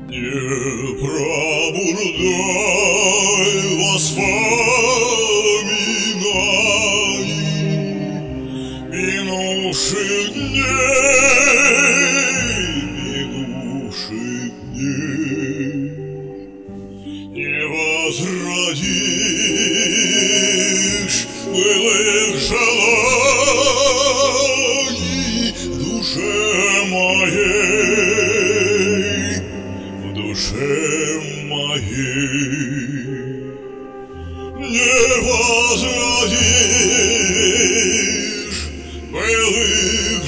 Не пробуждай воспоминаний минувших дней. Не возродишь былых желаний в душе моей, в душе моей. Не возродишь былых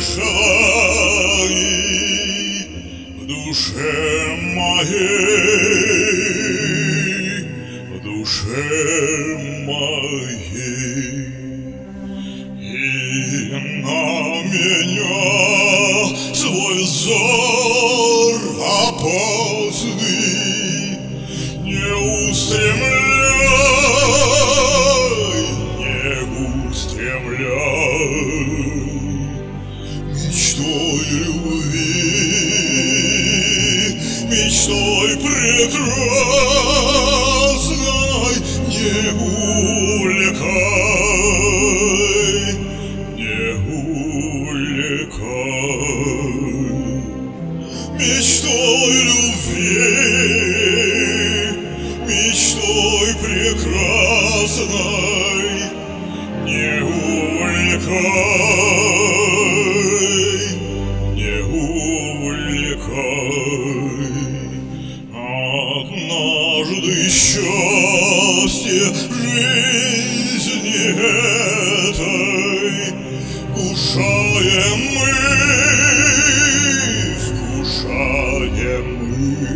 желаний в душе моей, в душе моей. И на меня свой взор опасный не устремляй, не устремляй мечтой любви, мечтой прекрасной не увлекай, не увлекай мечтой любви, мечтой прекрасной не увлекай, не увлекай. Однажды счастье жизни этой вкушаем мы, вкушаем мы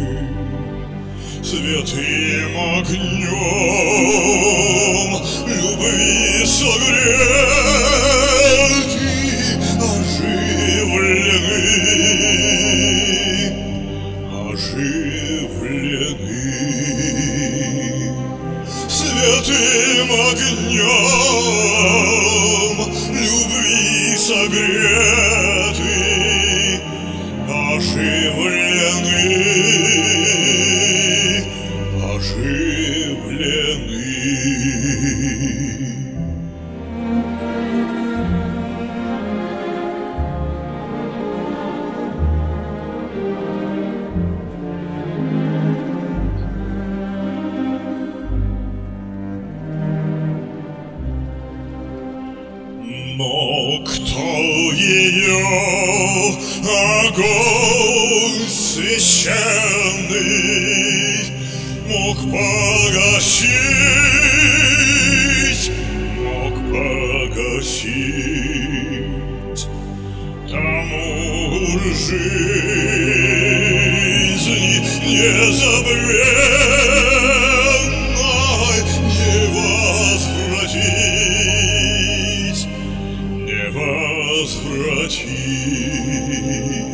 святым огнем любви согреты, оживлены, оживлены святым огнем любви согреты, оживлены, оживлены. Но кто ее огонь священный мог погасить, мог погасить? Тому жизни незабвенной не возвратить, не возвратить.